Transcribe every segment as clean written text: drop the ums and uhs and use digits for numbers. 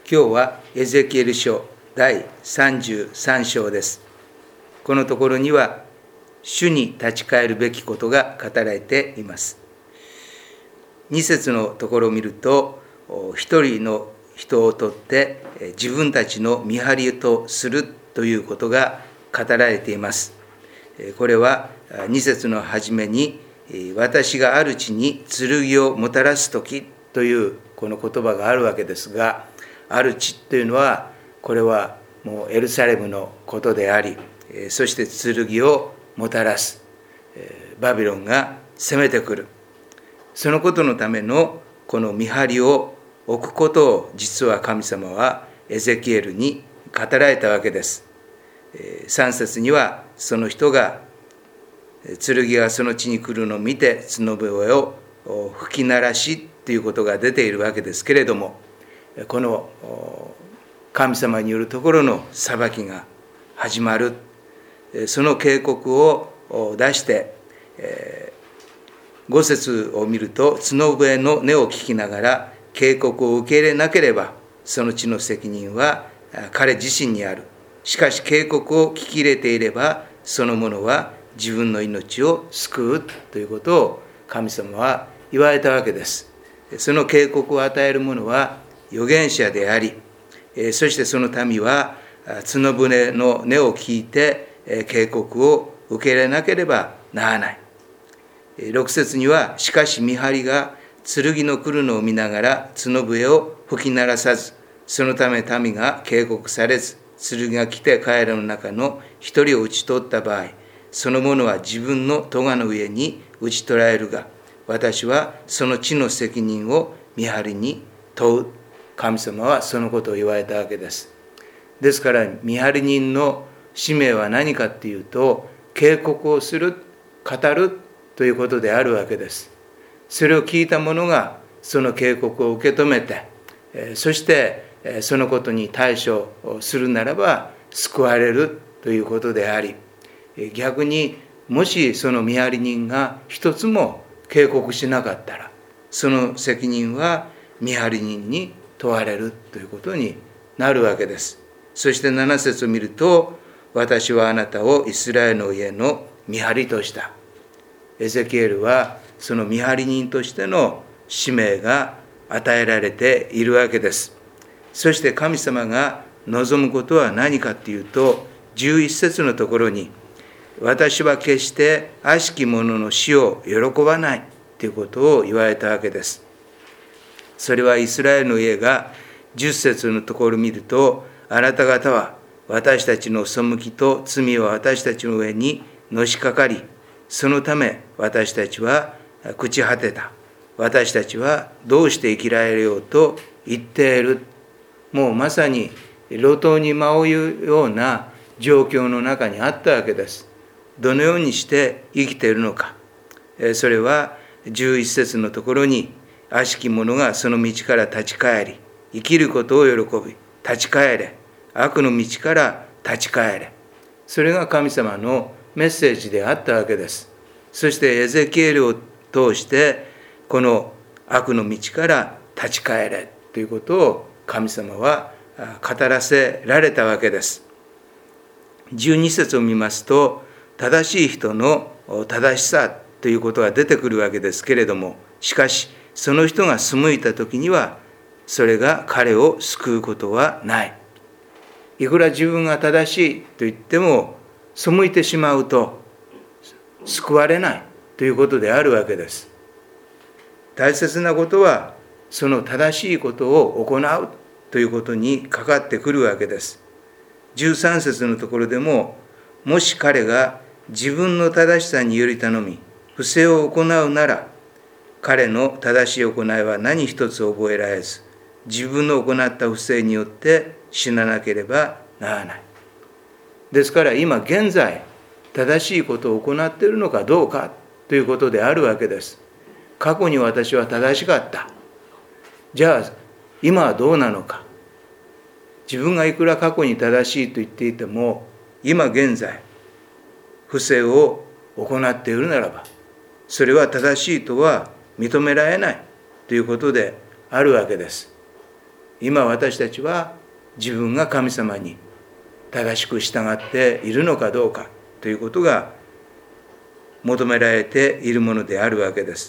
今日はエゼキエル書第33章です。このところには主に立ち返るべきことが語られています。2節のところを見ると、一人の人をとって自分たちの見張りとするということが語られています。これは2節の初めに、私がある地に剣をもたらすときというこの言葉があるわけですが、ある地というのは、これはもうエルサレムのことであり、そして剣をもたらす。バビロンが攻めてくる。そのことのためのこの見張りを置くことを、実は神様はエゼキエルに語られたわけです。3節には、その人が剣がその地に来るのを見て角笛を吹き鳴らしということが出ているわけですけれども、この神様によるところの裁きが始まる。その警告を出して、5節を見ると、角笛の音を聞きながら警告を受け入れなければ、その地の責任は彼自身にある。しかし警告を聞き入れていれば、その者は自分の命を救うということを神様は言われたわけです。その警告を与える者は預言者であり、そしてその民は角笛の音を聞いて警告を受け入れなければならない。6節には、しかし見張りが剣の来るのを見ながら角笛を吹き鳴らさず、そのため民が警告されず、剣が来て彼らの中の一人を討ち取った場合、その者は自分の咎の上に討ち取られるが、私はその地の責任を見張りに問う。神様はそのことを言われたわけです。ですから見張り人の使命は何かっていうと、警告をする、語るということであるわけです。それを聞いた者がその警告を受け止めて、そしてそのことに対処するならば救われるということであり、逆にもしその見張り人が一つも警告しなかったら、その責任は見張り人に問われるということになるわけです。そして7節を見ると、私はあなたをイスラエルの家の見張りとした。エゼキエルはその見張り人としての使命が与えられているわけです。そして神様が望むことは何かというと、11節のところに、私は決して悪しき者の死を喜ばないということを言われたわけです。それはイスラエルの家が10節のところを見ると、あなた方は私たちの背きと罪は私たちの上にのしかかり、そのため私たちは朽ち果てた。私たちはどうして生きられようと言っている。もうまさに路頭に迷うような状況の中にあったわけです。どのようにして生きているのか。それは11節のところに、悪しき者がその道から立ち返り、生きることを喜び、立ち返れ。悪の道から立ち返れ。それが神様のメッセージであったわけです。そしてエゼキエルを通して、この悪の道から立ち返れということを神様は語らせられたわけです。12節を見ますと、正しい人の正しさということが出てくるわけですけれども、しかしその人が背いた時には、それが彼を救うことはない。いくら自分が正しいと言っても、背いてしまうと救われないということであるわけです。大切なことは、その正しいことを行うということにかかってくるわけです。13節のところでも、もし彼が自分の正しさにより頼み、不正を行うなら、彼の正しい行いは何一つ覚えられず、自分の行った不正によって死ななければならない。ですから今現在、正しいことを行っているのかどうかということであるわけです。過去に私は正しかった。じゃあ今はどうなのか。自分がいくら過去に正しいと言っていても、今現在不正を行っているならば、それは正しいとは認められないということであるわけです。 今私たちは自分が神様に正しく従っているのかどうかということが求められているものであるわけです。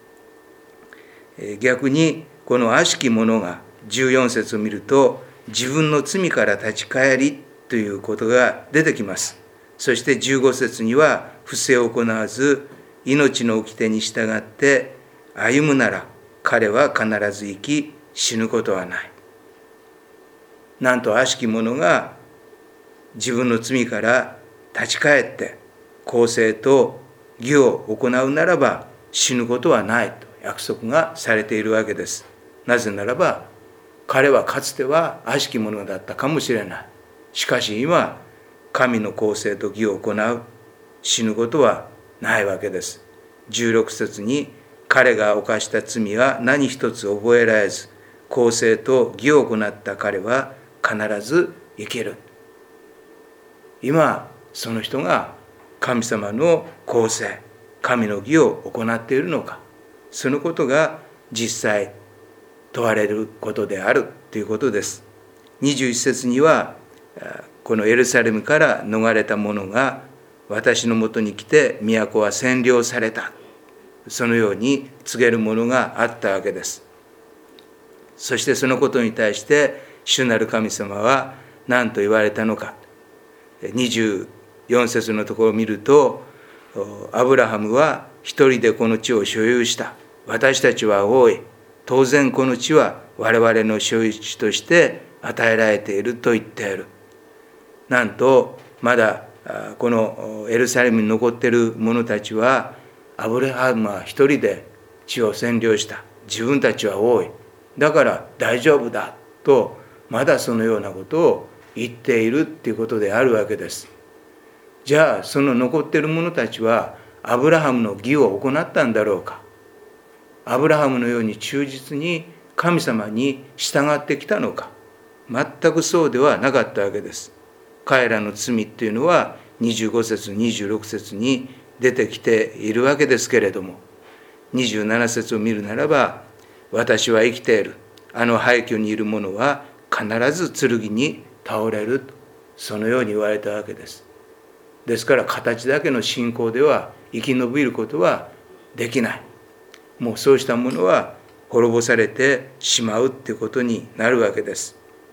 逆にこの悪しき者が14節を見ると、自分の罪から立ち返りということが出てきます。そして15節には、不正を行わず命の掟に従って歩むなら、彼は必ず生き死ぬことはない。なんと悪しき者が自分の罪から立ち返って公正と義を行うならば死ぬことはないと約束がされているわけです。なぜならば、彼はかつては悪しき者だったかもしれない。しかし今、神の公正と義を行う。死ぬことはないわけです。16節に、彼が犯した罪は何一つ覚えられず、公正と義を行った彼は必ず生きる。今、その人が神様の公正、神の義を行っているのか、そのことが実際問われることであるということです。21節には、このエルサレムから逃れた者が私のもとに来て都は占領された、そのように告げるものがあったわけです。そしてそのことに対して主なる神様は何と言われたのか。24節のところを見ると、アブラハムは一人でこの地を所有した。私たちは多い。当然この地は我々の所有地として与えられていると言っている。なんとまだこのエルサレムに残っている者たちは、アブラハムは一人で地を占領した。自分たちは多い。だから大丈夫だと、まだそのようなことを言っているっていうことであるわけです。じゃあその残っている者たちはアブラハムの義を行ったんだろうか。アブラハムのように忠実に神様に従ってきたのか。全くそうではなかったわけです。彼らの罪っていうのは25節26節に出てきているわけですけれども、27節を見るならば、私は生きている。あの廃墟にいる者は必ず剣に倒れる。そのように言われたわけです。ですから形だけの信仰では生き延びることはできない。もうそうしたものは滅ぼされてしまうということになるわけです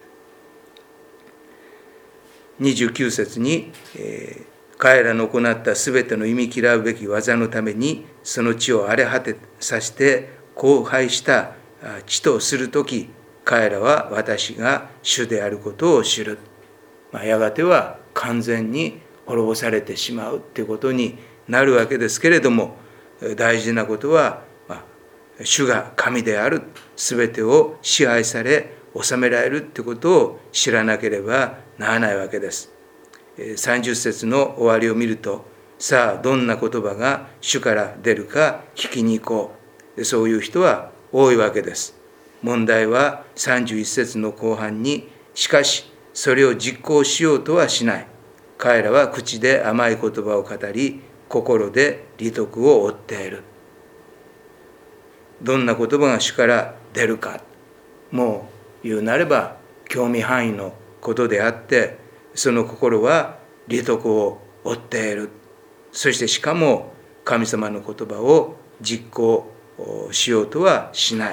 。29節に、彼らの行ったすべての忌み嫌うべき技のためにその地を荒れ果てさせて荒廃した地とするとき、彼らは私が主であることを知る。やがては完全に滅ぼされてしまうということになるわけですけれども、大事なことは、主が神である、すべてを支配され治められるということを知らなければならないわけです。30節の終わりを見ると、さあどんな言葉が主から出るか聞きに行こう。そういう人は多いわけです。問題は31節の後半に、しかしそれを実行しようとはしない。彼らは口で甘い言葉を語り、心で利得を追っている。どんな言葉が主から出るか、もう言うなれば興味範囲のことであって、その心は利得を追っている。そしてしかも神様の言葉を実行しようとはしない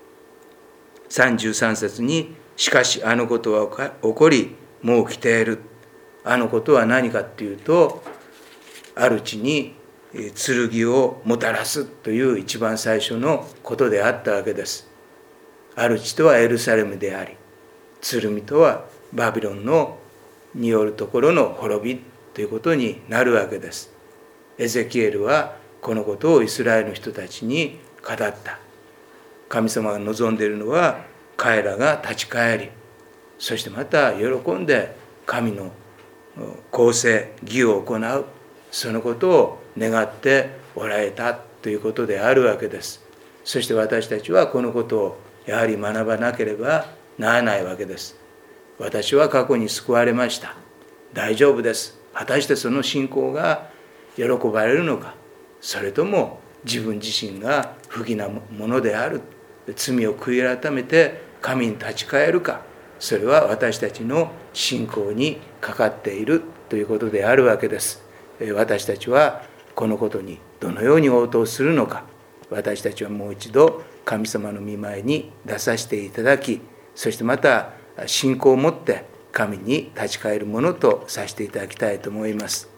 。33節に、しかしあのことは起こりもう来ている。あのことは何かっていうと、ある地に剣をもたらすという一番最初のことであったわけです。ある地とはエルサレムであり、剣とはバビロンのによるところの滅びということになるわけです。エゼキエルはこのことをイスラエルの人たちに語った。神様が望んでいるのは、彼らが立ち返り、そしてまた喜んで神の公正義を行う、そのことを願っておられたということであるわけです。そして私たちはこのことをやはり学ばなければならないわけです。私は過去に救われました。大丈夫です。果たしてその信仰が喜ばれるのか、それとも自分自身が不義なものである、罪を悔い改めて神に立ち返るか、それは私たちの信仰にかかっているということであるわけです。私たちはこのことにどのように応答するのか、私たちはもう一度神様の御前に出させていただき、そしてまた信仰を持って神に立ち返るものとさせていただきたいと思います。